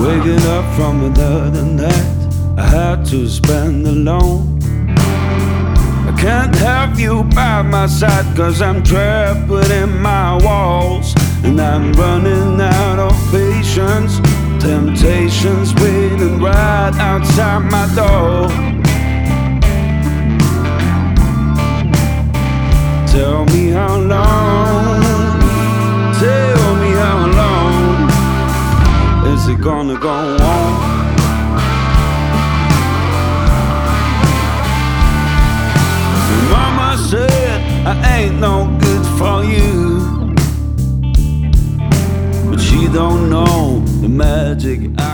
Waking up from another night I had to spend alone. I can't have you by my side, 'cause I'm trapped within my walls. And I'm running out of patience. Temptations waiting right outside my door. Tell me how long, tell me how long is it gonna go on? Mama said I ain't no good for you, but she don't know the magic